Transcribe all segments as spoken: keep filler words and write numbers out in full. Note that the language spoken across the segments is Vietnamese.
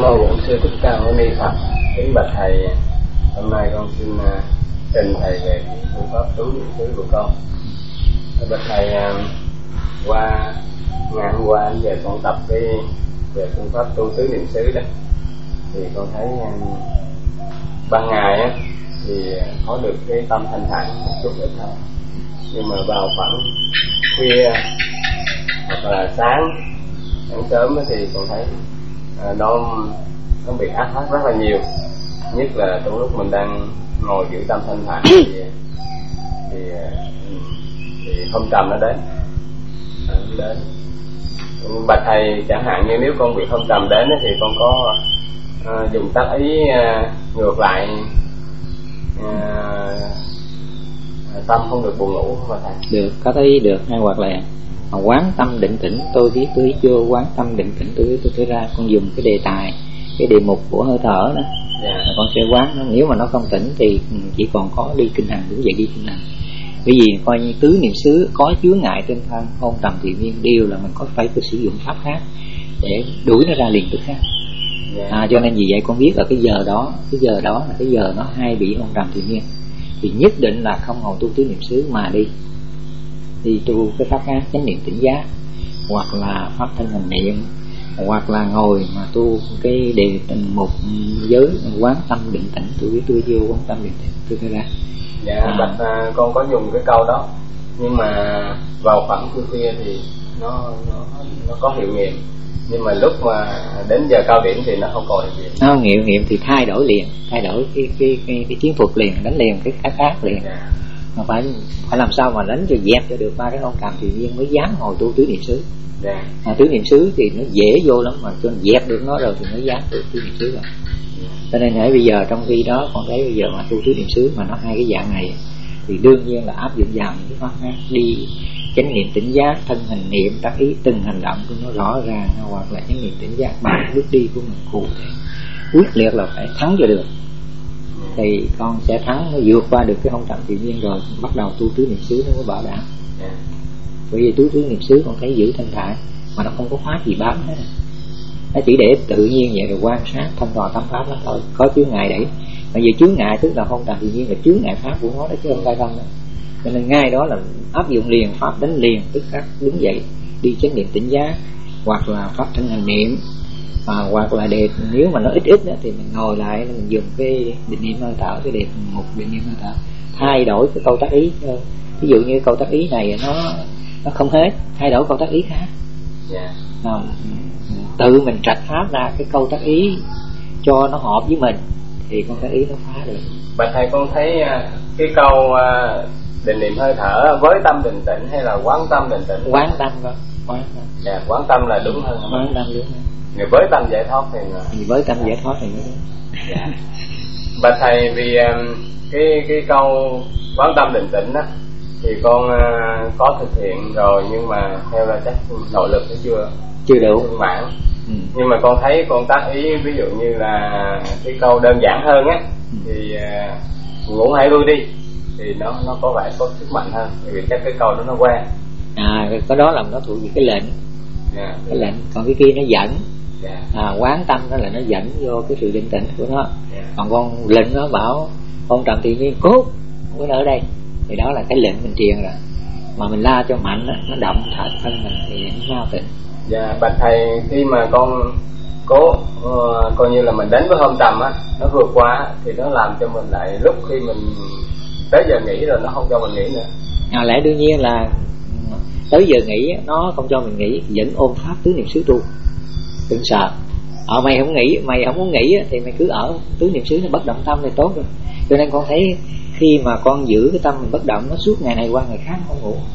mô Bổn Sư Thích Ca Mâu Ni Phật. Kính bạch thầy, hôm nay con xin uh, trình thầy về phương pháp tứ niệm xứ của con. Bạch thầy, uh, qua ngày hôm qua về con tập cái về phương pháp tu tứ niệm xứ đó, thì con thấy uh, ban ngày á thì có được cái tâm thanh thản một chút ít thôi, nhưng mà vào khoảng khuya hoặc là sáng sáng sớm thì con thấy uh, nó nó bị áp phát rất là nhiều, nhất là trong lúc mình đang ngồi giữ tâm thanh thản thì, thì thì phong trầm nó đến nó đến bạch thầy. Chẳng hạn như nếu con bị phong trầm đến thì con có uh, dùng tác ý uh, ngược lại uh, tâm không được buồn ngủ không bạch thầy? Được, có thấy được. Hay hoặc là quán tâm định tĩnh tôi biết tôi biết chưa, quán tâm định tĩnh tôi biết tôi thấy ra. Con dùng cái đề tài, cái đề mục của hơi thở đó, yeah. Con sẽ quán nó. Nếu mà nó không tỉnh thì chỉ còn có đi kinh hành, đứng dậy đi kinh hành. Bởi vì coi như tứ niệm xứ có chướng ngại trên thân hôn trầm thị miên, đều là mình có phải có sử dụng pháp khác để đuổi nó ra liền tức khác. Yeah. À, cho nên vì vậy con biết ở cái giờ đó, cái giờ đó là cái giờ nó hay bị hôn trầm thị miên, thì nhất định là không ngồi tu tứ niệm xứ mà đi đi tu cái pháp khác, chánh niệm tỉnh giác, hoặc là pháp thân hành niệm, hoặc là ngồi mà tu cái đề một giới quán tâm định tĩnh tôi biết tôi vô quán tâm định tĩnh tôi thấy ra. Dạ, à. Bạch à, con có dùng cái câu đó, nhưng mà vào khoảng khuya khuya thì nó nó nó có hiệu nghiệm, nhưng mà lúc mà đến giờ cao điểm thì nó không còn hiệu nghiệm. Nó hiệu nghiệm thì thay đổi liền, thay đổi cái cái cái, cái chiến thuật liền, đánh liền cái khác khác liền. Dạ. Mà phải phải làm sao mà đánh cho dẹp cho được ba cái hôn trầm thì nhiên mới dám ngồi tu tứ niệm xứ. Yeah. À, tứ niệm xứ thì nó dễ vô lắm, mà cho dẹp được nó rồi thì mới dám tu tứ niệm xứ rồi. Yeah. Cho nên hãy bây giờ trong khi đó con thấy bây giờ mà tu tứ niệm xứ mà nó hai cái dạng này thì đương nhiên là áp dụng vào những cái pháp khác, đi chánh niệm tỉnh giác, thân hành niệm, tác ý từng hành động của nó rõ ràng, hoặc là chánh niệm tỉnh giác bằng bước đi của mình cụ thể quyết liệt là phải thắng cho được, thì con sẽ thắng, nó vượt qua được cái hôn trầm tự nhiên rồi bắt đầu tu tứ niệm xứ nó mới bảo đảm. Yeah. Bởi vì tứ tứ niệm xứ con thấy giữ thanh thản mà nó không có pháp gì bám hết, nó chỉ để tự nhiên vậy rồi quan sát thông tòa tâm pháp đó thôi. Có chướng ngại đẩy, mà vì chướng ngại tức là hôn trầm tự nhiên là chướng ngại pháp của nó đó chứ không phải tâm đó. Cho nên ngay đó là áp dụng liền pháp, đánh liền tức khắc đứng dậy đi chánh niệm tỉnh giác, hoặc là pháp thân hành niệm, à, hoặc là đề nếu mà nó ít ít đó, thì mình ngồi lại mình dùng cái định niệm hơi thở, cái đề một định niệm hơi thở, thay đổi cái câu tác ý. Ví dụ như câu tác ý này nó nó không hết, thay đổi câu tác ý khác. Yeah. À, tự mình trạch pháp ra cái câu tác ý cho nó hợp với mình thì con tác ý nó phá được. Bạch thầy, con thấy cái câu định niệm hơi thở với tâm định tĩnh hay là quán tâm định tĩnh? Quán tâm đó, quán tâm. Dạ, quán tâm là đúng hơn. Quán tâm đúng hơn. Người với tâm giải thoát thì là... với tâm giải thoát thì mới đúng. Dạ. Bạch thầy, vì cái cái câu quán tâm định tĩnh đó thì con uh, có thực hiện rồi, nhưng mà theo là chắc nội lực nó chưa chưa đủ mãn. Ừ. Nhưng mà con thấy con tác ý ví dụ như là cái câu đơn giản hơn á, ừ. thì uh, ngủ hãy lui đi thì nó nó có vẻ có sức mạnh hơn, vì chắc cái câu đó nó quen. À, cái đó là nó thuộc về cái lệnh. Yeah. Cái lệnh, còn cái kia nó dẫn. Yeah. À, quán tâm đó là nó dẫn vô cái sự định tĩnh của nó. Yeah. Còn con lệnh nó bảo con trầm tự nhiên cốt không có ở đây, thì đó là cái lệnh mình truyền rồi, mà mình la cho mạnh đó, nó động thật thân mình thì nó mau tỉnh. Dạ, bạch thầy, khi mà con cố uh, coi như là mình đến với hôn trầm á, nó vượt qua thì nó làm cho mình lại lúc khi mình tới giờ nghỉ rồi nó không cho mình nghỉ nữa. À, lẽ đương nhiên là tới giờ nghỉ nó không cho mình nghỉ, vẫn ôm pháp tứ niệm xứ tu, đừng sợ. Ở mày không nghỉ, mày không muốn nghỉ thì mày cứ ở tứ niệm xứ, nó bất động tâm thì tốt rồi. Cho nên con thấy khi mà con giữ cái tâm mình bất động, nó suốt ngày này qua ngày khác không ngủ,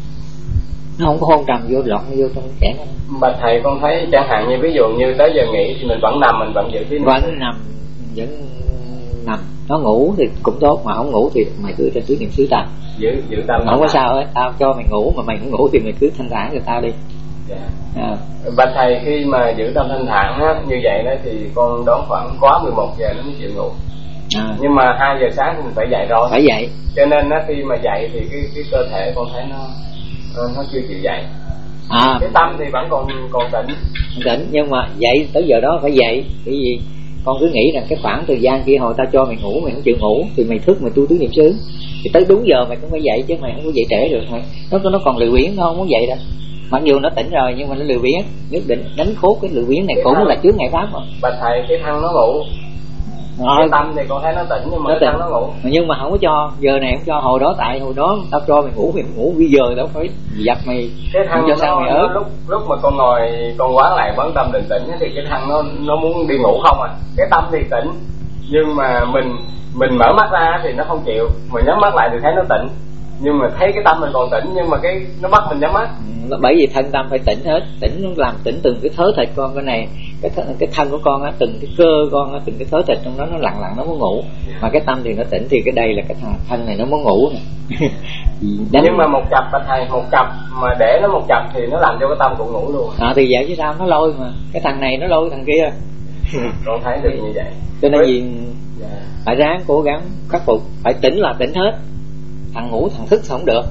nó không có hôn trầm vô lọt vô trong kẻ nó. Bạch thầy, con thấy chẳng hạn như ví dụ như tới giờ nghỉ thì mình vẫn nằm, mình vẫn giữ cái vẫn nằm, vẫn nằm. Nó ngủ thì cũng tốt, mà không ngủ thì mày cứ trên tứ niệm xứ tao giữ giữ tâm, không có sao hết. Tao cho mày ngủ, mà mày không ngủ thì mày cứ thanh thản cho tao đi. Yeah. À. Bạch thầy, khi mà giữ tâm thanh thản á, như vậy đó thì con đoán khoảng quá mười một giờ nó mới chịu ngủ. À. Nhưng mà hai giờ sáng thì mình phải dậy rồi. Phải dậy. Cho nên á, khi mà dậy thì cái cái cơ thể con thấy nó nó chưa chịu dậy. À. Cái tâm thì vẫn còn còn tỉnh, không tỉnh. Nhưng mà dậy tới giờ đó phải dậy, bởi vì con cứ nghĩ rằng cái khoảng thời gian kia hồi ta cho mày ngủ mày không chịu ngủ thì mày thức mày tu tứ niệm xứ, thì tới đúng giờ mày cũng phải dậy chứ mày không có dậy trễ được. Mày nó nó còn lười biếng, nó không muốn dậy đâu, mặc dù nó tỉnh rồi nhưng mà nó lười biếng. Nhất định đánh khốt cái lười biếng này cái cũng thằng, là chướng ngại pháp mà. Bà thầy cái thân nó ngủ rồi. Cái tâm thì con thấy nó tỉnh nhưng mà nó cái thân nó ngủ, nhưng mà không có cho giờ này không cho. Hồi đó tại hồi đó tao cho mày ngủ mày ngủ, bây giờ tao phải giặt mày cái thân cho sao nó, mày ớt. Lúc lúc mà con ngồi con quán lại quán tâm định tĩnh thì cái thân nó nó muốn đi ngủ không à. Cái tâm thì tỉnh nhưng mà mình mình mở mắt ra thì nó không chịu, mình nhắm mắt lại thì thấy nó tỉnh, nhưng mà thấy cái tâm mình còn tỉnh nhưng mà cái nó bắt mình nhắm mắt. Ừ, bởi vì thân tâm phải tỉnh hết, tỉnh nó làm tỉnh từng cái thớ thịt con. Cái này cái thân, cái thân của con á, từng cái cơ con á, từng cái thớ thịt trong đó nó lặng lặng nó muốn ngủ, mà cái tâm thì nó tỉnh. Thì cái đây là cái thân, thân này nó muốn ngủ này. Nhưng mà một chập bà thầy, một chập mà để nó một chập thì nó làm cho cái tâm cũng ngủ luôn. À thì vậy chứ sao, nó lôi mà cái thằng này nó lôi thằng kia. Con thấy được như vậy. Cho nên gì yeah. Phải ráng cố gắng khắc phục, phải tỉnh là tỉnh hết. Thằng ngủ thằng thức không được.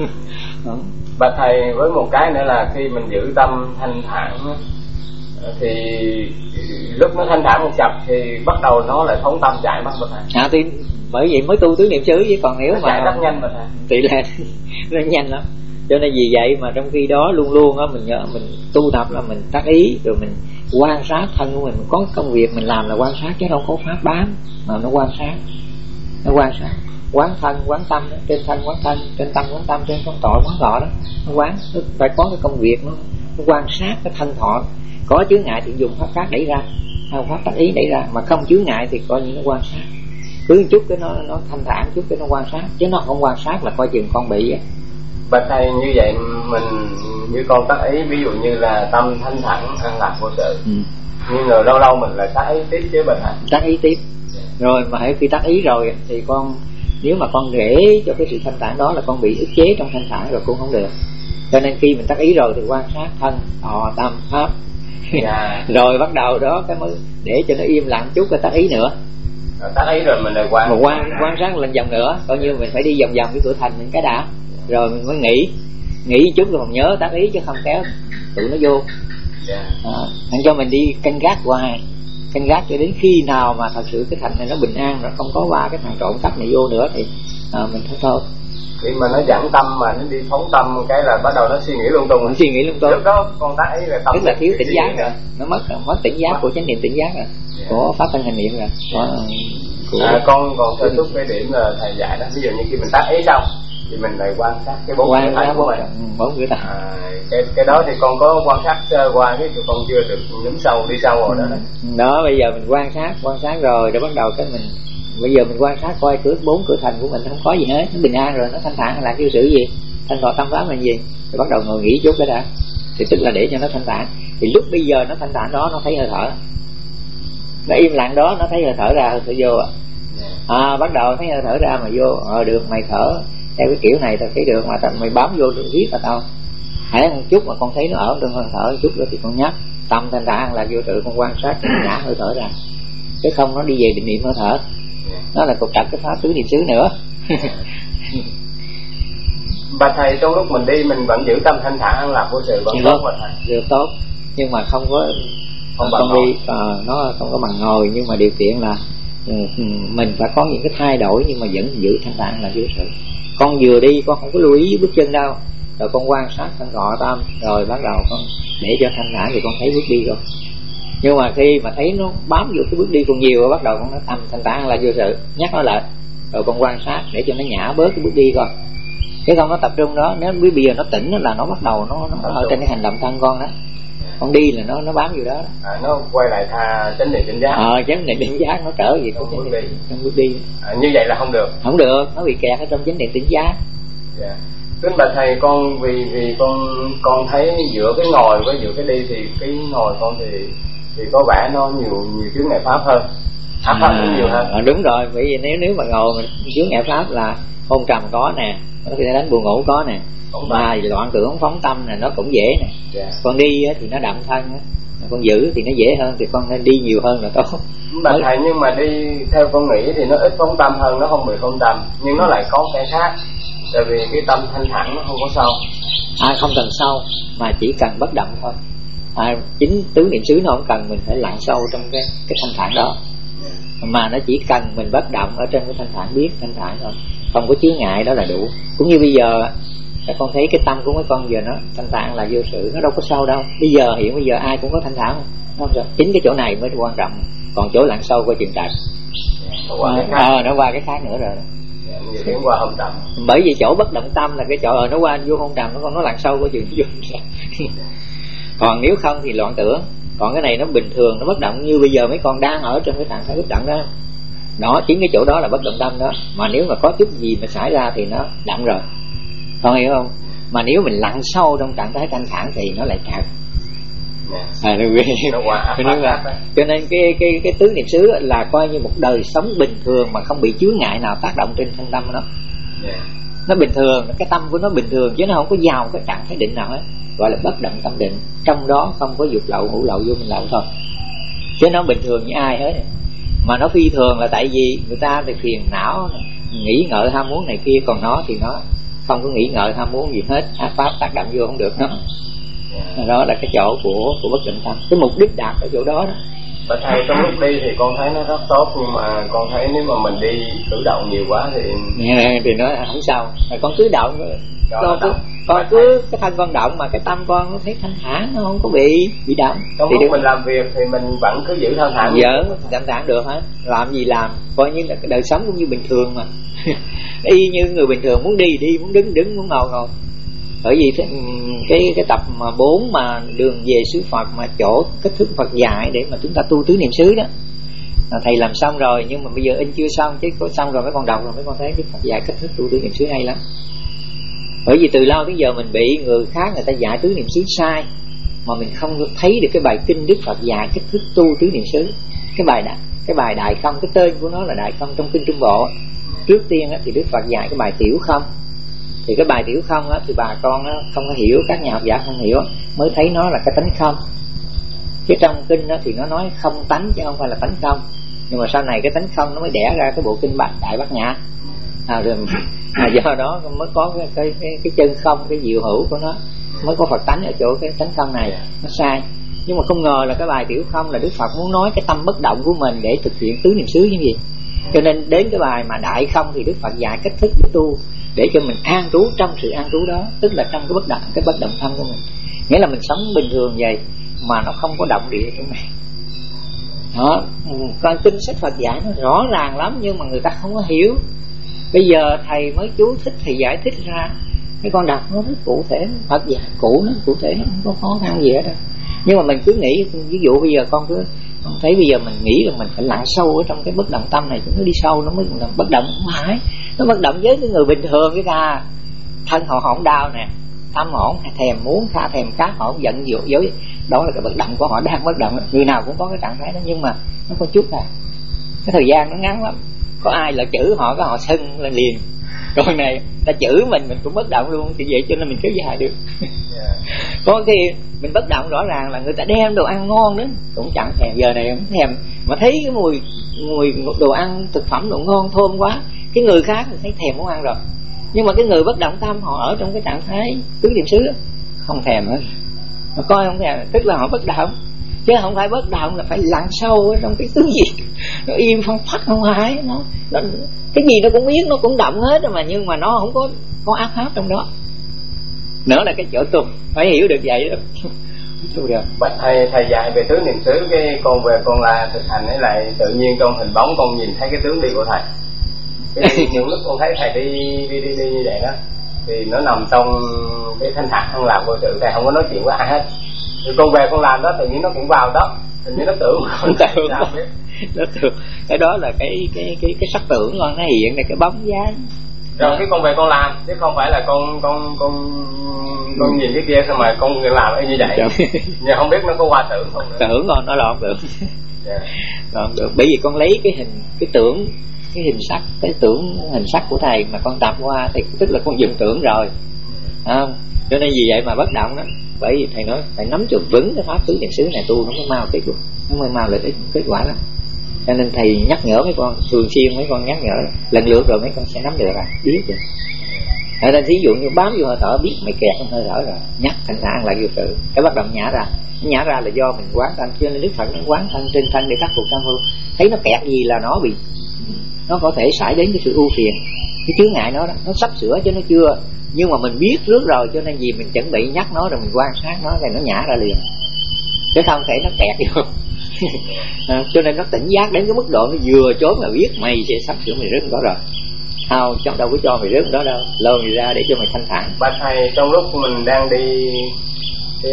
Bà thầy với một cái nữa là khi mình giữ tâm thanh thản thì lúc nó thanh thản một chập thì bắt đầu nó lại phóng tâm chạy mất bà thầy. À thì bởi vậy mới tu tứ niệm xứ chứ còn nếu nó mà chạy rất nhanh bà thầy. Tỷ lệ nó nhanh lắm. Cho nên vì vậy mà trong khi đó luôn luôn á mình nhớ mình tu tập là mình tác ý rồi mình quan sát thân của mình. Mình có công việc mình làm là quan sát chứ đâu có pháp bám, mà nó quan sát, nó quan sát quán thân quán tâm đó. Trên thân quán thân, trên tâm quán tâm, trên con thọ quán thọ đó. Nó quán, nó phải có cái công việc nó, nó quan sát cái thân thọ. Có chướng ngại thì dùng pháp khác đẩy ra, hay pháp tác ý đẩy ra, mà không chướng ngại thì coi như nó quan sát. Cứ chút cái nó nó thanh thản, chút cái nó quan sát, chứ nó không quan sát là coi chừng con bị vậy. Bà thầy như vậy mình như con tác ý, ví dụ như là tâm thanh thản an lạc vô sự, ừ. nhưng rồi lâu lâu mình lại tác ý tiếp chứ bà thầy. Tác ý tiếp rồi mà hãy khi tác ý rồi thì con, nếu mà con rễ cho cái sự thanh thản đó là con bị ức chế trong thanh thản rồi cũng không được. Cho nên khi mình tác ý rồi thì quan sát thân thọ tâm pháp. Yeah. Rồi bắt đầu đó cái mới để cho nó im lặng chút cái tác ý nữa. Rồi tác ý rồi mình lại quan mà quan quan sát lên vòng nữa, coi như mình phải đi vòng vòng cái cửa thành mình cái đã, rồi mình mới nghĩ nghĩ chút rồi mình nhớ tác ý chứ không kéo tụi nó vô. Yeah. À, cho mình đi canh gác hoài, canh gác cho đến khi nào mà thật sự cái thành này nó bình an rồi, không có ba cái thằng trộm cắp này vô nữa thì à, mình thôi thôi. Khi mà nó dẫn tâm mà nó đi phóng tâm cái là bắt đầu nó suy nghĩ lung tung. Nó suy nghĩ lung tung. Lúc đó con tác ý là tâm. Tức là thiếu tỉnh giác rồi, nó mất mất tỉnh giác của chánh niệm tỉnh giác rồi, yeah. của pháp thân hành niệm rồi. Của, của... À, con còn sơ xuất cái điểm là thầy dạy đó, ví dụ như khi mình tác ý xong thì mình lại quan sát cái bốn cửa thành của mình. Bốn cửa thành. À, cái cái đó thì con có quan sát sơ qua cái con chưa được nhúng sâu đi sâu rồi đó. Đó. Đó bây giờ mình quan sát quan sát rồi rồi bắt đầu cái mình bây giờ mình quan sát coi cửa bốn cửa thành của mình không có gì hết, nó bình an rồi, nó thanh thản là cái sự gì, thanh thọ tâm pháp là gì, rồi bắt đầu ngồi nghỉ chút cái đã, thì tức là để cho nó thanh thản. Thì lúc bây giờ nó thanh thản đó nó thấy hơi thở, nó im lặng đó nó thấy hơi thở ra hơi thở vô à, à bắt đầu thấy hơi thở ra mà vô, ờ được mày thở theo cái kiểu này tao thấy được, mà tao mày bám vô được biết là tao hãy một chút mà con thấy nó ở trong hơi thở chút nữa thì con nhắc tâm thanh thản là vô tự con quan sát nhả hơi thở ra, chứ không nó đi về định niệm hơi thở. Đó là cục tập cái pháp tứ niệm xứ nữa. Bà thầy trong lúc mình đi mình vẫn giữ tâm thanh thản an lạc vô sự vẫn được, tốt bà thầy. Được tốt, nhưng mà không có không con đi à, nó không có bằng ngồi, nhưng mà điều kiện là mình phải có những cái thay đổi nhưng mà vẫn giữ thanh thản là vô sự. Con vừa đi con không có lưu ý bước chân đâu, rồi con quan sát thân thọ tâm, rồi bắt đầu con để cho thanh thản thì con thấy bước đi rồi. Nhưng mà khi mà thấy nó bám vô cái bước đi còn nhiều, bắt đầu con nó tâm thanh tản là vô sự, nhắc nó lại, rồi con quan sát để cho nó nhả bớt cái bước đi coi. Cái con nó tập trung đó, nếu bây giờ nó tỉnh là nó bắt đầu nó, nó ở trên cái hành động thân con đó, con đi là nó nó bám vô đó, đó. À, nó quay lại tha chánh niệm tỉnh giác. Ờ chánh niệm tỉnh giác nó trở về trong bước đi, trong bước đi. À, như vậy là không được. Không được, nó bị kẹt ở trong chánh niệm tỉnh giác. Dạ. Kính bà thầy, con vì vì con con thấy giữa cái ngồi với giữa cái đi thì cái ngồi con thì thì có vẻ nó nhiều nhiều chướng ngại pháp hơn, áp pháp cũng nhiều hơn. À, đúng rồi, bởi vì nếu nếu mà ngồi mình chướng ngại pháp là hôn trầm có nè, nó sẽ đánh buồn ngủ có nè, mà loạn tưởng phóng tâm nè nó cũng dễ nè. Yeah. Con đi thì nó đậm thân, con giữ thì nó dễ hơn, thì con nên đi nhiều hơn là tốt. Bà thầy, nhưng mà đi theo con nghĩ thì nó ít phóng tâm hơn, nó không bị phóng tâm, nhưng nó lại có cái khác, tại vì cái tâm thanh thản nó không có sâu. À không cần sâu, mà chỉ cần bất động thôi. à, chính tứ niệm xứ nó không cần mình phải lặn sâu trong cái cái thanh thản đó, mà nó chỉ cần mình bất động ở trên cái thanh thản, biết thanh thản thôi, không có chướng ngại, đó là đủ. Cũng như bây giờ là con thấy cái tâm của mấy con giờ nó thanh thản là vô sự, nó đâu có sâu đâu. Bây giờ hiện bây giờ ai cũng có thanh thản không? Không sao. Chính cái chỗ này mới quan trọng, còn chỗ lặn sâu qua chừng trạch. Ờ, nó qua cái khác nữa rồi. Tiến qua hôn trầm. Bởi vì chỗ bất động tâm là cái chỗ ờ, nó qua vô hôn trầm, nó còn nó lặn sâu qua chừng vô. Còn nếu không thì loạn tưởng. Còn cái này nó bình thường, nó bất động, như bây giờ mấy con đang ở trong cái trạng thái bất động đó. Đó, chính cái chỗ đó là bất động tâm đó. Mà nếu mà có chút gì mà xảy ra thì nó động rồi, con hiểu không? Mà nếu mình lặn sâu trong trạng thái thanh thản thì nó lại trật. À, nó qua, cho nên cái cái cái tứ niệm xứ là coi như một đời sống bình thường mà không bị chướng ngại nào tác động trên thân tâm nó. Nó bình thường, cái tâm của nó bình thường chứ nó không có vào cái trạng thái định nào hết, gọi là bất động tâm định. Trong đó không có dục lậu, ngũ lậu, vô minh lậu thôi, chứ nó bình thường như ai hết. Mà nó phi thường là tại vì người ta thì phiền não, nghĩ ngợi ham muốn này kia, còn nó thì nó không có nghĩ ngợi ham muốn gì hết, ác pháp tác động vô không được nó. Đó là cái chỗ của của bất động tâm, cái mục đích đạt ở chỗ đó đó. Và thầy trong lúc đi thì con thấy nó rất tốt, nhưng mà con thấy nếu mà mình đi cử động nhiều quá thì thì nó không sao. Mà con cứ động, con cứ con cứ cái thân con động mà cái tâm con nó thấy thanh thản, nó không có bị bị động. Trong thì lúc được. Mình làm việc thì mình vẫn cứ giữ thanh thản. Dạ, thanh thản được hết. Làm gì làm, coi như là cái đời sống cũng như bình thường mà. Y như người bình thường, muốn đi đi, muốn đứng đứng, muốn ngồi ngồi. Bởi vì cái cái, cái tập mà bốn mà đường về xứ Phật mà chỗ cách thức Phật dạy để mà chúng ta tu tứ niệm xứ đó, thầy làm xong rồi, nhưng mà bây giờ in chưa xong, chứ có xong rồi mấy con đọc rồi mấy con thấy cái Phật dạy cách thức tu tứ niệm xứ hay lắm. Bởi vì từ lâu đến giờ mình bị người khác người ta dạy tứ niệm xứ sai, mà mình không thấy được cái bài kinh Đức Phật dạy cách thức tu tứ niệm xứ. Cái bài đại, cái bài đại không, cái tên của nó là đại không trong kinh Trung Bộ. Trước tiên thì Đức Phật dạy cái bài tiểu không. Thì cái bài tiểu không á, thì bà con á, không có hiểu, các nhà học giả không hiểu, mới thấy nó là cái tánh không. Chứ trong kinh á, thì nó nói không tánh chứ không phải là tánh không. Nhưng mà sau này cái tánh không nó mới đẻ ra cái bộ kinh Bạch Đại Bát Nhã. À, rồi, à, do đó mới có cái, cái, cái, cái chân không, cái diệu hữu của nó, mới có Phật tánh ở chỗ cái tánh không này. Nó sai. Nhưng mà không ngờ là cái bài tiểu không là Đức Phật muốn nói cái tâm bất động của mình để thực hiện tứ niệm xứ như gì. Cho nên đến cái bài mà đại không thì Đức Phật dạy cách thức để tu, để cho mình an trú trong sự an trú đó, tức là trong cái bất động, cái bất động tâm của mình. Nghĩa là mình sống bình thường vậy mà nó không có động địa trong này. Đó, con kinh sách Phật dạy nó rõ ràng lắm, nhưng mà người ta không có hiểu. Bây giờ thầy mới chú thích, thầy giải thích ra, cái con đọc nó rất cụ thể, Phật dạy cụ nó cụ thể, không có khó khăn gì hết đâu. Nhưng mà mình cứ nghĩ, ví dụ bây giờ con cứ con thấy bây giờ mình nghĩ là mình phải lặn sâu ở trong cái bất động tâm này, nó đi sâu nó mới là bất động. Không phải, nó bất động với cái người bình thường cái ta, thân họ không đau nè, tâm họ không thèm muốn, tha thèm khát, họ không giận dữ dối, đó là cái bất động của họ đang bất động. Người nào cũng có cái trạng thái đó, nhưng mà nó có chút à, cái thời gian nó ngắn lắm. Có ai là chữ họ có họ sưng lên liền, còn này ta chữ mình mình cũng bất động luôn, thì vậy cho nên mình kéo dài được. Có khi mình bất động rõ ràng là người ta đem đồ ăn ngon đến cũng chẳng thèm, giờ này không thèm, mà thấy cái mùi mùi đồ ăn thực phẩm đồ ngon thơm quá, cái người khác thì thấy thèm muốn ăn rồi. Nhưng mà cái người bất động tâm họ ở trong cái trạng thái tứ niệm xứ không thèm hết, mà coi không thèm, tức là họ bất động. Chứ không phải bất động là phải lặn sâu ở trong cái tứ diệt, nó im phăng phắc, không phải nó, nó cái gì nó cũng biết, nó cũng động hết mà, nhưng mà nó không có có ác pháp trong đó. Nữa là cái chỗ tu phải hiểu được vậy đó. Được. Bạch thầy thầy dạy về tứ niệm xứ, cái con về con là thực hành ấy lại tự nhiên trong hình bóng con nhìn thấy cái tướng đi của thầy. Cái những lúc con thấy thầy đi đi đi đi như vậy đó, thì nó nằm trong cái thanh thản không làm vô sự, thầy không có nói chuyện với ai hết. Thì con về con làm đó tự nhiên nó cũng vào đó, hình như nó tưởng con tưởng nó tưởng cái đó là cái cái cái cái sắc tưởng con nó hiện là cái bóng dáng. Rồi cái con về con làm, chứ không phải là con con con con nhìn cái kia xong rồi con làm như vậy. Nhưng không biết nó có qua tưởng không nữa. Tưởng con nó lộn được. Yeah. Lộn được, bởi vì con lấy cái hình cái tưởng cái hình sắc, cái tưởng hình sắc của thầy mà con tập qua thì tức là con dừng tưởng rồi. À, cho nên vì vậy mà bất động đó. Bởi vì thầy nói phải nắm cho vững cái pháp tứ niệm xứ này tu nó mới mau kết quả, nó mới mau lợi ích kết quả lắm. Cho nên thầy nhắc nhở mấy con thường xuyên, mấy con nhắc nhở lần lượt rồi mấy con sẽ nắm được à, biết rồi. Thế nên ví dụ như bám vô hơi thở, biết mày kẹt trong hơi thở rồi, nhắc thanh thản lại vô sự, cái bắt đầu nhả ra. Nhả ra là do mình quán thân, cho nên Đức Phật nó quán thân trên thân để khắc phục tam hư. Thấy nó kẹt gì là nó bị, nó có thể xảy đến cái sự ưu phiền, cái chướng ngại nó đó, nó sắp sửa chứ nó chưa. Nhưng mà mình biết trước rồi, cho nên gì mình chuẩn bị nhắc nó rồi mình quan sát nó rồi nó nhả ra liền, chứ không thể nó kẹt vô. À, cho nên nó tỉnh giác đến cái mức độ nó vừa trốn là biết mày sẽ sắp sửa mày rớt đó rồi. Không, trong đâu có cho mày rớt đó đâu, lôi mày ra để cho mày thanh thản. Bà thầy, trong lúc mình đang đi cái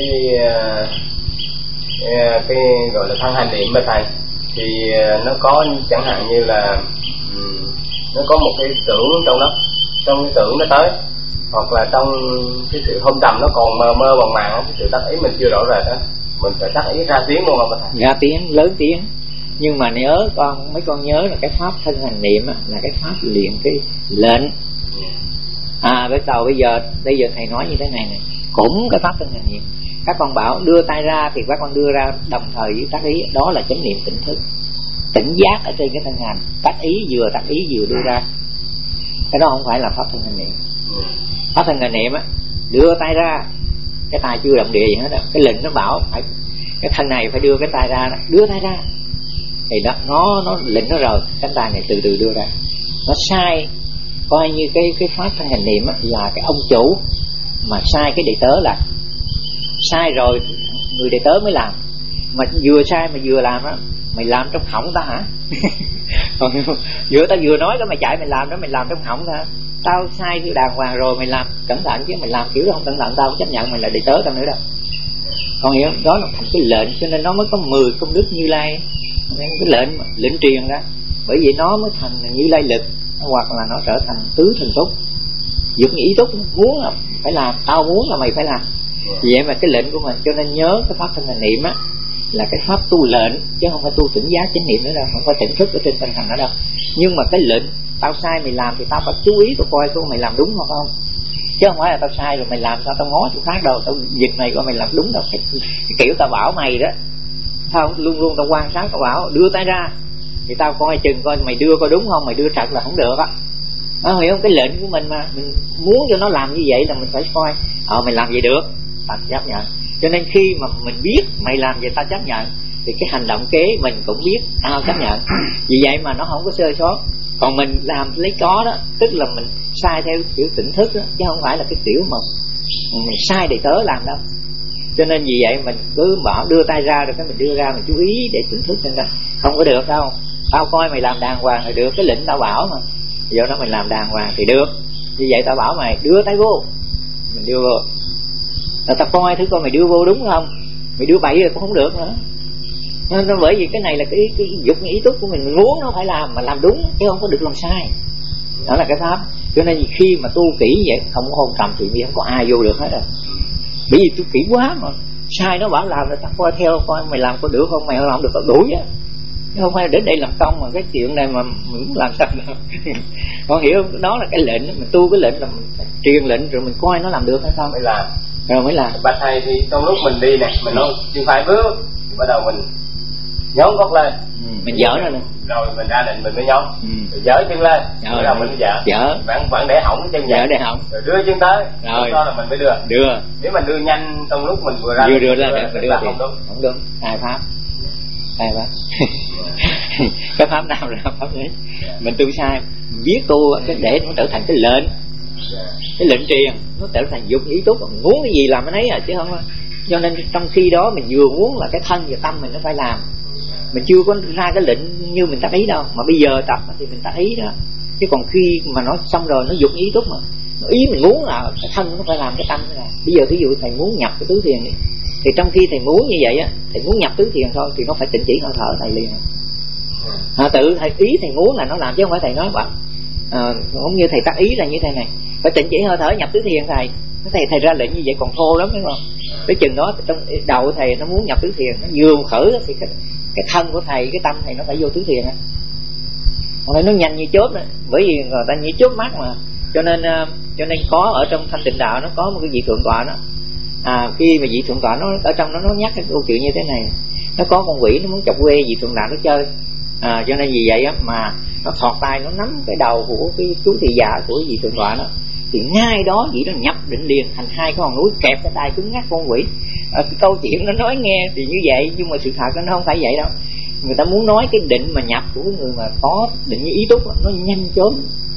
cái, cái gọi là thân hành niệm bà thầy, thì nó có chẳng hạn như là nó có một cái tưởng trong đó, trong cái tưởng nó tới, hoặc là trong cái sự hôn trầm nó còn mơ mơ màng màng, cái sự tác ý mình chưa rõ rệt đó, mình phải tác ý ra tiếng luôn mà thầy. Ra tiếng, lớn tiếng. Nhưng mà nhớ con, mấy con nhớ là cái pháp thân hành niệm á, là cái pháp luyện cái lệnh. À bắt đầu bây giờ, bây giờ thầy nói như thế này này, cũng cái pháp thân hành niệm. Các con bảo đưa tay ra thì các con đưa ra đồng thời với tác ý, đó là chánh niệm tỉnh thức, tỉnh giác ở trên cái thân hành. Tác ý vừa tác ý vừa đưa ra, cái đó không phải là pháp thân hành niệm. Pháp thân hành niệm á, đưa tay ra, cái tay chưa động địa gì hết đó, cái lệnh nó bảo phải cái thân này phải đưa cái tay ra đó, đưa tay ra thì đó, nó nó lệnh nó rồi, cái tay này từ từ đưa ra. Nó sai, coi như cái cái pháp thân hành niệm á, là cái ông chủ mà sai cái đệ tớ là sai rồi, người đệ tớ mới làm. Mà vừa sai mà vừa làm á, mày làm trong họng ta hả? vừa ta vừa nói đó mày chạy mày làm đó, mày làm trong họng ta. Tao sai kiểu đàng hoàng rồi, mày làm cẩn thận chứ, mày làm kiểu đó không cẩn thận tao không chấp nhận mày là đệ tớ tao nữa đâu. Con hiểu không? Đó là thành cái lệnh, cho nên nó mới có mười công đức Như Lai. Nên cái lệnh lệnh truyền đó, bởi vì nó mới thành Như Lai lực, hoặc là nó trở thành tứ thần túc. Dục ý túc muốn là phải làm, tao muốn là mày phải làm. Vì vậy mà cái lệnh của mình, cho nên nhớ cái pháp thân hành niệm á là cái pháp tu lệnh, chứ không phải tu tỉnh giác chánh niệm nữa đâu, không phải tỉnh thức ở trên tinh thần nữa đâu. Nhưng mà cái lệnh tao sai mày làm thì tao phải chú ý, tao coi coi mày làm đúng hoặc không, chứ không phải là tao sai rồi mày làm sao tao ngó chỗ khác đâu, tao việc này coi mày làm đúng đâu. Cái, cái kiểu tao bảo mày đó, tao luôn luôn tao quan sát, tao bảo đưa tay ra thì tao coi chừng coi mày đưa coi đúng không, mày đưa trật là không được á. Nó hiểu không? Cái lệnh của mình mà mình muốn cho nó làm như vậy là mình phải coi ờ mày làm vậy được, tao chấp nhận. Cho nên khi mà mình biết mày làm vậy tao chấp nhận, thì cái hành động kế mình cũng biết tao chấp nhận. Vì vậy mà nó không có sơ sót. Còn mình làm lấy có đó, tức là mình sai theo kiểu tỉnh thức đó, chứ không phải là cái kiểu mà mình sai để tớ làm đâu. Cho nên vì vậy mình cứ bảo đưa tay ra rồi cái mình đưa ra, mình chú ý để tỉnh thức lên ra. Không có được đâu, tao coi mày làm đàng hoàng rồi được, cái lệnh tao bảo mà, do đó mình làm đàng hoàng thì được. Vì vậy tao bảo mày đưa tay vô, mình đưa vô, rồi tao coi thứ coi mày đưa vô đúng không, mày đưa bậy rồi cũng không được nữa. Nên bởi vì cái này là cái, cái dục ý túc của mình, mình muốn nó phải làm mà làm đúng, chứ không có được làm sai. Đó là cái pháp. Cho nên khi mà tu kỹ vậy, không có hôn trầm thì không có ai vô được hết rồi. Bởi vì tu kỹ quá mà, sai nó bảo làm rồi ta coi theo, coi mày làm có được không, mày không làm được tao đuổi á. Chứ không phải đến đây làm công mà cái chuyện này mà mình làm sao đâu. Con hiểu không? Đó là cái lệnh, mình tu cái lệnh là mình truyền lệnh rồi mình coi nó làm được hay không mới làm, rồi mới làm. Bạch thầy thì trong lúc mình đi nè, mình nói chưa phải bước, bắt đầu mình nhón gót lên, ừ, mình dở ra nè, rồi mình ra định mình mới nhón, ừ. rồi dở chân lên, rồi, rồi mình mới dở, dở, vẫn vẫn để hỏng cái chân, dở để hỏng, rồi đưa chân tới, rồi đó là mình mới đưa, đưa. Nếu mình đưa nhanh trong lúc mình vừa ra, vừa đưa ra để đưa thì không đúng, không đúng, sai pháp, sai pháp. Cái pháp nào ra pháp đấy, mình tu sai, mình biết tu cái để nó trở thành cái lệnh, cái lệnh truyền, nó trở thành dục ý túc, mình muốn cái gì làm cái đấy à, chứ không. Cho nên trong khi đó mình vừa muốn là cái thân và tâm mình nó phải làm, mình chưa có ra cái lệnh như mình tác ý đâu, mà bây giờ tập thì mình tác ý đó. Chứ còn khi mà nó xong rồi nó dục ý túc mà, nó ý mình muốn là cái thân nó phải làm, cái tâm nó làm. Bây giờ ví dụ thầy muốn nhập cái tứ thiền đi, thì trong khi thầy muốn như vậy á, thầy muốn nhập tứ thiền thôi thì nó phải tĩnh chỉ hơi thở thầy liền. À, tự thầy ý thầy muốn là nó làm, chứ không phải thầy nói bạn à, cũng như thầy tác ý là như thế này, phải tĩnh chỉ hơi thở nhập tứ thiền. Thầy thầy thầy ra lệnh như vậy còn thô lắm, đúng không? Cái chừng đó trong đầu thầy nó muốn nhập tứ thiền, nó vừa khởi thì cái, cái thân của thầy, cái tâm thầy nó phải vô tứ thiền á. Còn nó nhanh như chớp đó, bởi vì người ta như chớp mắt mà. Cho nên cho nên có ở trong Thanh Tịnh Đạo nó có một cái vị thượng tọa đó. À, khi mà vị thượng tọa nó ở trong nó nó nhắc cái câu chuyện như thế này, nó có con quỷ nó muốn chọc quê vị thượng tọa nó chơi. À, cho nên vì vậy á mà nó thọt tay nó nắm cái đầu của cái chú thị già của vị thượng tọa đó, thì ngay đó vậy nó nhập định liền thành hai cái hòn núi kẹp cái tay cứng ngắc con quỷ. À, cái câu chuyện nó nói nghe thì như vậy, nhưng mà sự thật nó không phải vậy đâu. Người ta muốn nói cái định mà nhập của người mà có định như ý túc nó nhanh chóng,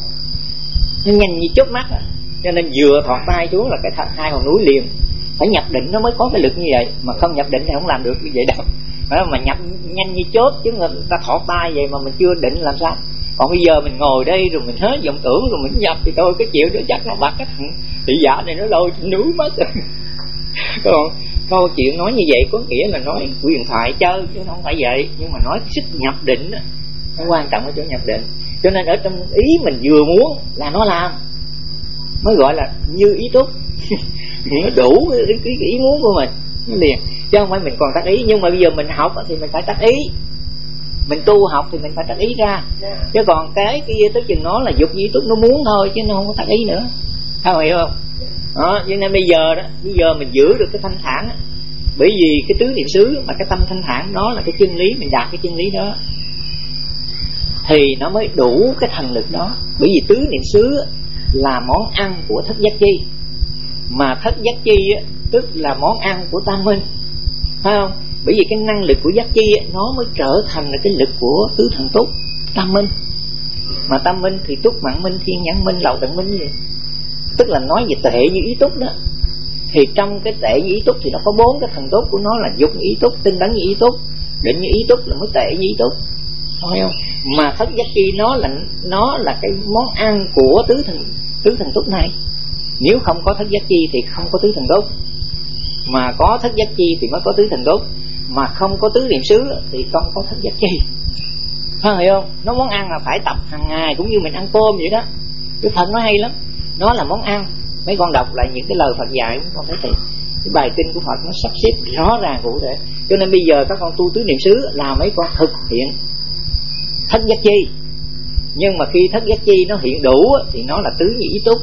nó nhanh như chớp mắt, cho nên vừa thọt tay xuống là cái hai hòn núi liền. Phải nhập định nó mới có cái lực như vậy, mà không nhập định thì không làm được như vậy đâu. Đó, mà nhập nhanh như chớp, chứ người ta thọt tay vậy mà mình chưa định làm sao. Còn bây giờ mình ngồi đây rồi mình hết vọng tưởng rồi mình nhập thì thôi cái chịu đó chắc nó bật cái thị giả này nó lôi trên núi mất rồi. Còn câu chuyện nói như vậy có nghĩa là nói quyền thoại chơi chứ không phải vậy, nhưng mà nói cái sức nhập định đó, nó quan trọng ở chỗ nhập định. Cho nên ở trong ý mình vừa muốn là nó làm mới gọi là như ý túc. Nó đủ cái, cái, cái ý muốn của mình nó liền, chứ không phải mình còn tác ý. Nhưng mà bây giờ mình học thì mình phải tác ý, mình tu học thì mình phải tác ý ra, chứ còn cái kia tới chừng nó là dục ý túc nó muốn thôi chứ nó không có tác ý nữa, không hiểu không? Đó, cho nên bây giờ đó, bây giờ mình giữ được cái thanh thản đó. Bởi vì cái tứ niệm xứ mà cái tâm thanh thản đó là cái chân lý, mình đạt cái chân lý đó thì nó mới đủ cái thần lực đó. Bởi vì tứ niệm xứ là món ăn của thất giác chi, mà thất giác chi tức là món ăn của tam minh, phải không? Bởi vì cái năng lực của giác chi nó mới trở thành là cái lực của tứ thần túc tam minh. Mà tam minh thì túc mạng minh, thiên nhãn minh, lậu tận minh gì, tức là nói về tệ như ý túc đó. Thì trong cái tệ như ý túc thì nó có bốn cái thần túc của nó là dục như ý túc, tinh tấn như ý túc, định như ý túc là mới tệ như ý túc, phải không? Mà thất giác chi nó là nó là cái món ăn của tứ thần tứ thần túc này. Nếu không có thất giác chi thì không có tứ thần túc, mà có thất giác chi thì mới có tứ thần túc, mà không có tứ niệm xứ thì không có thất giác chi, phải hiểu không? Nó món ăn là phải tập hàng ngày, cũng như mình ăn cơm vậy đó. Cái Phật nó hay lắm, nó là món ăn. Mấy con đọc lại những cái lời Phật dạy mấy con thấy thì cái bài kinh của Phật nó sắp xếp rõ ràng cụ thể. Cho nên bây giờ các con tu tứ niệm xứ là mấy con thực hiện thất giác chi. Nhưng mà khi thất giác chi nó hiện đủ thì nó là tứ nhị ý túc.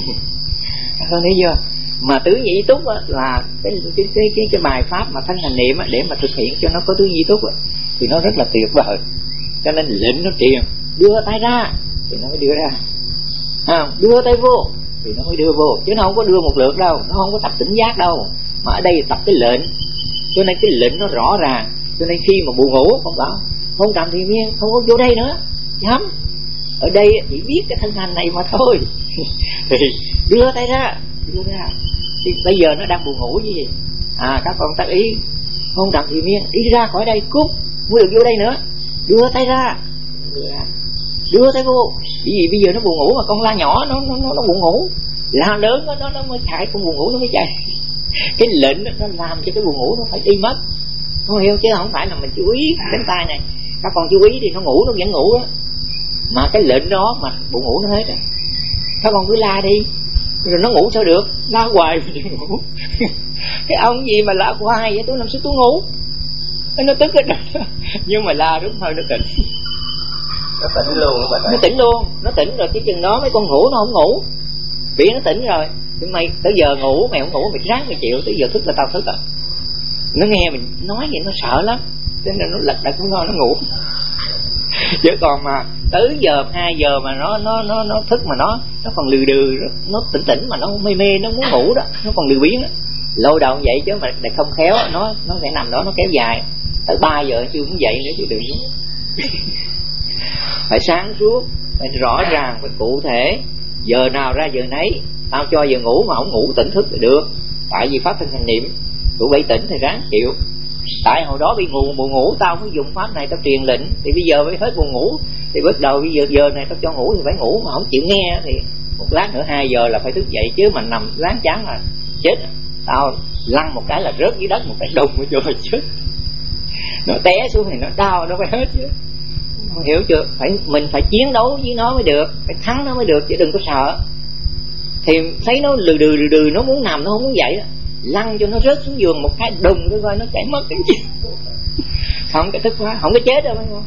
Các con thấy chưa? Mà tứ nhị ý túc là cái cái cái cái, cái bài pháp mà thanh hành niệm để mà thực hiện cho nó có tứ nhị ý túc thì nó rất là tuyệt vời. Cho nên lệnh nó truyền, đưa tay ra thì nó mới đưa ra, à, đưa tay vô thì nó mới đưa vô, chứ nó không có đưa một lượt đâu, nó không có tập tỉnh giác đâu, mà ở đây tập cái lệnh. Cho nên cái lệnh nó rõ ràng. Cho nên khi mà buồn ngủ con bảo không trầm thì miên, không có vô đây nữa, dám ở đây chỉ biết cái thân hành này mà thôi. Thì đưa tay ra, đưa ra. Thì bây giờ nó đang buồn ngủ gì vậy? À, các con tác ý không trầm thì miên, đi ra khỏi đây cút, không được vô đây nữa, đưa tay ra, đưa ra, đưa tay vô. Bởi vì bây giờ nó buồn ngủ mà con la nhỏ nó nó nó buồn ngủ, la lớn nó nó mới chạy, con buồn ngủ nó mới chạy. Cái lệnh nó làm cho cái buồn ngủ nó phải đi mất, không hiểu, chứ không phải là mình chú ý cánh tay này. Các con chú ý thì nó ngủ nó vẫn ngủ á, mà cái lệnh đó mà buồn ngủ nó hết rồi. Các con cứ la đi, rồi nó ngủ sao được, la hoài mà ngủ. Cái ông gì mà la hoài vậy, tôi làm sao tôi ngủ? Nó tức cái đó. Nhưng mà la đúng thôi nó tỉnh, nó tỉnh luôn, nó tỉnh luôn, nó tỉnh rồi. Cái chừng đó mấy con ngủ nó không ngủ, bị nó tỉnh rồi. Thì mày tới giờ ngủ mày không ngủ, mày ráng mày chịu, tới giờ thức là tao thức rồi. Nó nghe mình nói vậy nó sợ lắm, cho nên nó lật đật nó nó ngủ. Chứ còn mà tới giờ hai giờ mà nó nó nó nó thức mà nó nó còn lừ đừ, nó tỉnh tỉnh mà nó mê mê, nó muốn ngủ đó, nó còn lười biếng đó. Lâu đầu vậy chứ mà để không khéo nó nó sẽ nằm đó nó kéo dài tới ba giờ chưa muốn dậy nữa chứ đừng. Phải sáng suốt, phải rõ ràng, phải cụ thể, giờ nào ra giờ nấy. Tao cho giờ ngủ mà không ngủ tỉnh thức thì được, tại vì pháp thân hành niệm tụi bay tỉnh thì ráng chịu. Tại hồi đó bị ngủ buồn ngủ tao mới dùng pháp này tao truyền lệnh, thì bây giờ mới hết buồn ngủ thì bắt đầu bây giờ giờ này tao cho ngủ thì phải ngủ, mà không chịu nghe thì một lát nữa hai giờ là phải thức dậy, chứ mà nằm láng chán là chết. Tao lăn một cái là rớt dưới đất một cái đùng rồi rồi chết, nó té xuống thì nó đau nó phải hết chứ. Hiểu chưa? Phải mình phải chiến đấu với nó mới được, phải thắng nó mới được, chứ đừng có sợ. Thì thấy nó lừ đừ lừ đừ, nó muốn nằm nó không muốn dậy đó, lăn cho nó rớt xuống giường một cái đùng cái coi nó chảy mất cái gì. Không cái thức quá, không có chết đâu mấy con.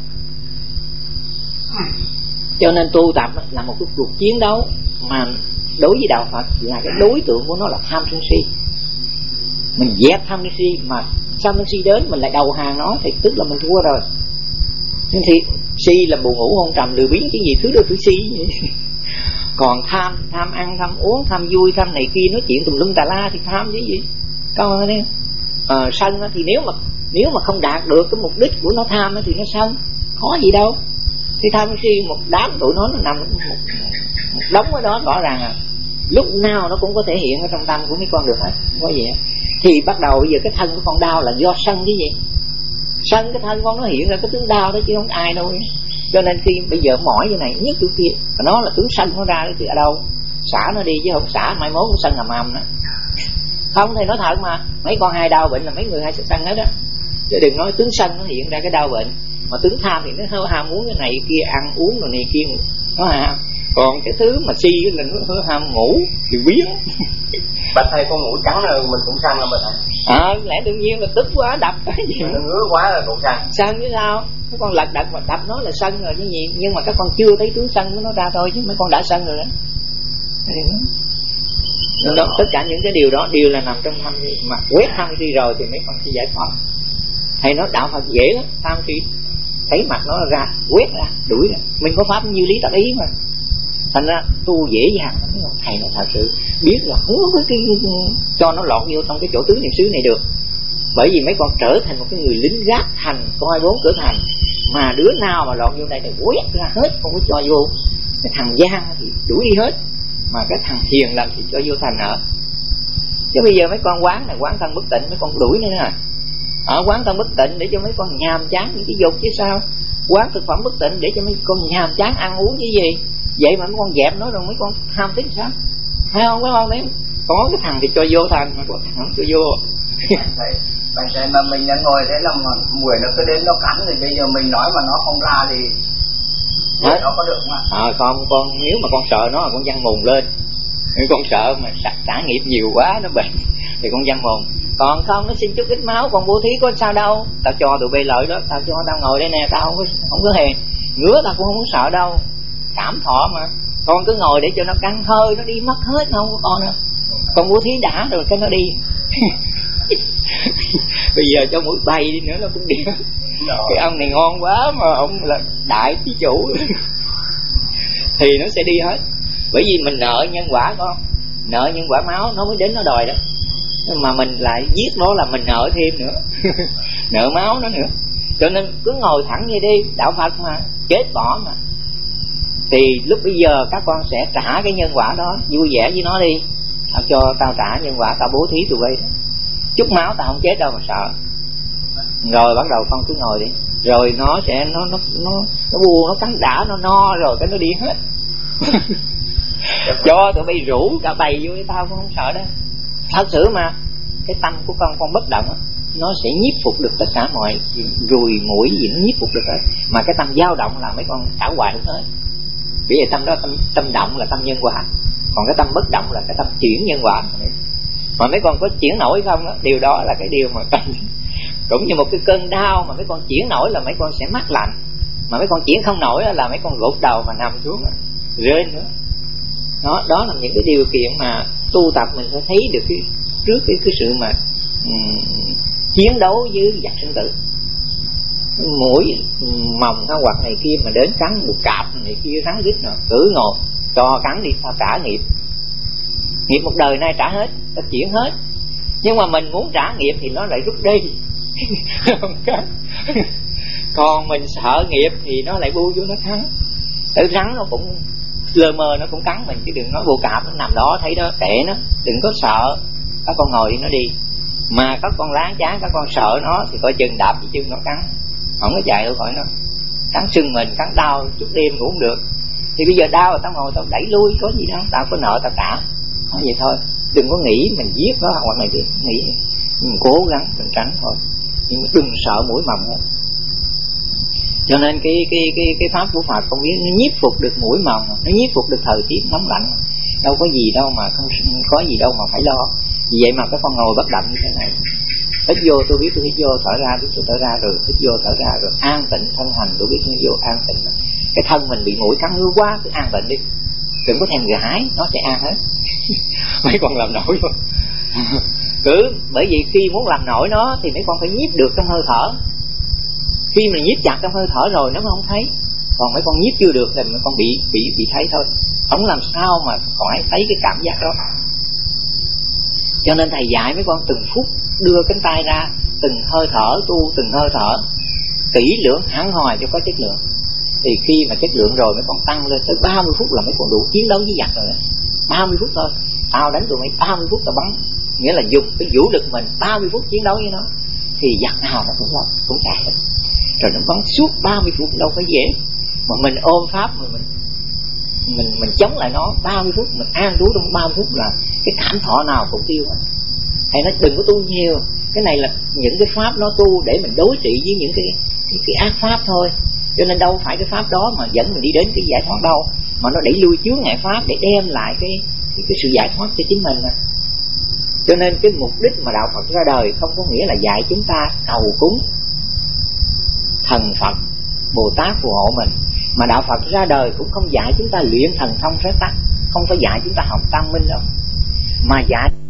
Cho nên tu tập là một cái cuộc chiến đấu, mà đối với đạo Phật là cái đối tượng của nó là tham sân si. Mình dẹp tham sân si, mà tham sân si đến mình lại đầu hàng nó thì tức là mình thua rồi. Nên thì si là buồn ngủ hôn trầm lười biếng cái gì thứ đâu thứ si vậy. Còn tham tham ăn, tham uống, tham vui, tham này kia, nói chuyện tùm lum tà la thì tham chứ gì. Câu thấy ờ, sân thì nếu mà nếu mà không đạt được cái mục đích của nó tham thì nó sân, khó gì đâu. Thì tham si một đám tụi nó nó nằm một, một đống ở đó, rõ ràng à lúc nào nó cũng có thể hiện ở trong tâm của mấy con được hết, không có gì hết. Thì bắt đầu bây giờ cái thân của con đau là do sân cái gì? Sân cái thân con nó hiện ra cái tướng đau đó chứ không ai đâu. Cho nên khi bây giờ mỏi như này nhất chỗ kia, nó là tướng sân nó ra từ ở đâu? Xả nó đi chứ không xả mai mốt nó sân ầm ầm đó. Không thì nói thật mà, mấy con hai đau bệnh là mấy người hay sân hết á. Chứ đừng nói tướng sân nó hiện ra cái đau bệnh, mà tướng tham thì nó ham muốn cái này kia, ăn uống rồi này kia nó ham. Còn cái thứ mà si là nó ham ngủ thì biến. Bạch thầy con ngủ trắng rồi mình cũng sân lắm bạch thầy. Ờ à, lẽ đương nhiên là tức quá đập cái gì nó ngứa quá là cũng sân. Sân chứ sao? Các con lật đật mà đập nó là sân rồi chứ gì. Nhưng mà các con chưa thấy tướng sân của nó ra thôi, chứ mấy con đã sân rồi đó. Đó, tất cả những cái điều đó đều là nằm trong tham si. Mà quét tham si rồi thì mấy con sẽ giải thoát. Thầy nói đạo Phật dễ lắm, tham si thấy mặt nó ra, quét ra, đuổi ra. Mình có pháp như lý tác ý mà. Thành ra tu dễ dàng lắm. Thầy nói thật sự biết là hướng với cái cho nó lọt vô trong cái chỗ tứ niệm xứ này được. Bởi vì mấy con trở thành một cái người lính gác thành coi bốn cửa thành, mà đứa nào mà lọt vô đây thì quét ra hết, không có cho vô. Cái thằng gian thì đuổi đi hết, mà cái thằng hiền làm thì cho vô thành ở. Chứ bây giờ mấy con quán này quán thân bất tịnh, mấy con đuổi nữa nè. Ở quán thân bất tịnh để cho mấy con nhàm chán những cái dục chứ sao. Quán thực phẩm bất tịnh để cho mấy con nhàm chán ăn uống chứ gì. Vậy mà mấy con dẹp nó rồi mấy con ham tính sao? Hay không phải không đấy? Có cái thằng thì cho vô thành, mà có thằng không cho vô. Bạn thầy mà mình đã ngồi thế là mùi nó cứ đến nó cắn, thì bây giờ mình nói mà nó không ra thì Đấy. Nó có được không ạ? À, con, con nếu mà con sợ nó là con văng mồm lên. Nếu con sợ mà trả nghiệp nhiều quá nó bệnh thì con văng mồm. Còn không nó xin chút ít máu, con bố thí có sao đâu. Tao cho tụi bay lợi đó, tao cho tao ngồi đây nè, tao không có không có hề ngứa, tao cũng không có sợ đâu. Cảm thọ mà. Con cứ ngồi để cho nó căng hơi, nó đi mất hết không có con nữa. Con bố thí đã rồi cái nó đi. Bây giờ cho mũi bay đi nữa nó cũng đi. Cái ông này ngon quá mà ông là đại thí chủ thì nó sẽ đi hết. Bởi vì mình nợ nhân quả con, nợ nhân quả máu nó mới đến nó đòi đó. Nhưng mà mình lại giết nó là mình nợ thêm nữa. Nợ máu nó nữa. Cho nên cứ ngồi thẳng như đi, đạo Phật mà chết bỏ mà. Thì lúc bây giờ các con sẽ trả cái nhân quả đó, vui vẻ với nó đi. Tao cho tao trả nhân quả, tao bố thí tụi bay đó. Chút máu tao không chết đâu mà sợ. Rồi bắt đầu con cứ ngồi đi. Rồi nó sẽ nó nó nó nó buồn, nó cắn đã, nó no rồi cái nó đi hết. Cho tụi bay rủ cả bầy vô với tao cũng không sợ đó. Thật sự mà cái tâm của con con bất động, nó sẽ nhiếp phục được tất cả mọi ruồi muỗi gì, nó nhiếp phục được hết. Mà cái tâm dao động là mấy con đảo hoài hết. Vì vậy tâm đó tâm, tâm động là tâm nhân quả, còn cái tâm bất động là cái tâm chuyển nhân quả. Mà mấy con có chuyển nổi không đó, điều đó là cái điều mà cũng như một cái cơn đau mà mấy con chuyển nổi là mấy con sẽ mát lạnh, mà mấy con chuyển không nổi là mấy con gục đầu mà nằm xuống rơi nữa. Đó, đó là những cái điều kiện mà tu tập mình phải thấy được cái, trước cái, cái sự mà um, chiến đấu với giặc sinh tử. Mũi mồng nó hoặc này kia mà đến cắn một cạp này kia rắn rít nè, cử ngồi cho cắn đi tao trả nghiệp. Nghiệp một đời nay trả hết, ta chuyển hết. Nhưng mà mình muốn trả nghiệp thì nó lại rút đi. Còn mình sợ nghiệp thì nó lại bu vô nó cắn. Tự rắn nó cũng lơ mơ, nó cũng cắn mình, chứ đừng nói vô cạp nó nằm đó thấy đó kệ nó, đừng có sợ. Các con ngồi đi nó đi. Mà các con láng chán, các con sợ nó thì coi chừng đạp cái chân nó cắn, không có chạy đâu khỏi nó. Cắn sưng mình, cắn đau chút đêm cũng không được. Thì bây giờ đau rồi tao ngồi tao đẩy lui, có gì đâu, tao có nợ tao trả. Nói vậy thôi, đừng có nghĩ mình giết nó hoặc này kia, nghĩ mình cố gắng mình tránh thôi, nhưng mà đừng sợ mũi mầm hết. Cho nên cái cái cái cái pháp của Phật không biết nó nhiếp phục được mũi mầm, nó nhiếp phục được thời tiết nóng lạnh, đâu có gì đâu mà không có gì đâu mà phải lo. Vì vậy mà cái con ngồi bất động như thế này, hít vô tôi biết tôi hít vô, thở ra biết tôi thở ra, rồi hít vô thở ra, rồi an tịnh thân hành tôi biết tôi vô an tịnh. Cái thân mình bị mũi cắn ngứa quá cứ an tịnh đi, đừng có thèm gãi, nó sẽ an hết. Mấy con làm nổi không? Cứ bởi vì khi muốn làm nổi nó thì mấy con phải nhiếp được trong hơi thở. Khi mình nhiếp chặt trong hơi thở rồi nó mới không thấy. Còn mấy con nhiếp chưa được thì mấy con bị bị bị thấy thôi. Ông làm sao mà khỏi thấy cái cảm giác đó. Cho nên thầy dạy mấy con từng phút đưa cánh tay ra, từng hơi thở tu, từng hơi thở kỹ lưỡng hẳn hoi cho có chất lượng. Thì khi mà chất lượng rồi mấy con tăng lên tới ba mươi phút là mấy con đủ chiến đấu với giặc rồi đó. ba mươi phút thôi, tao đánh tụi mày ba mươi phút tao bắn, nghĩa là dùng cái vũ lực mình ba mươi phút chiến đấu với nó, thì giặc nào nó cũng lo, cũng chạy hết. Rồi nó bắn suốt ba mươi phút đâu có dễ. Mà mình ôm pháp mà mình mình mình chống lại nó ba mươi phút, mình an trú trong ba mươi phút là cái cảm thọ nào cũng tiêu hết. Thầy nói đừng có tu nhiều, cái này là những cái pháp nó tu để mình đối trị với những cái cái, cái ác pháp thôi. Cho nên đâu phải cái pháp đó mà dẫn mình đi đến cái giải thoát đâu, mà nó đẩy lui chướng ngại pháp để đem lại cái cái, cái sự giải thoát cho chính mình. Cho nên cái mục đích mà đạo Phật ra đời không có nghĩa là dạy chúng ta cầu cúng thần Phật, Bồ Tát phù hộ mình, mà đạo Phật ra đời cũng không dạy chúng ta luyện thần thông phép tắc, không phải dạy chúng ta học tam minh đâu, mà dạy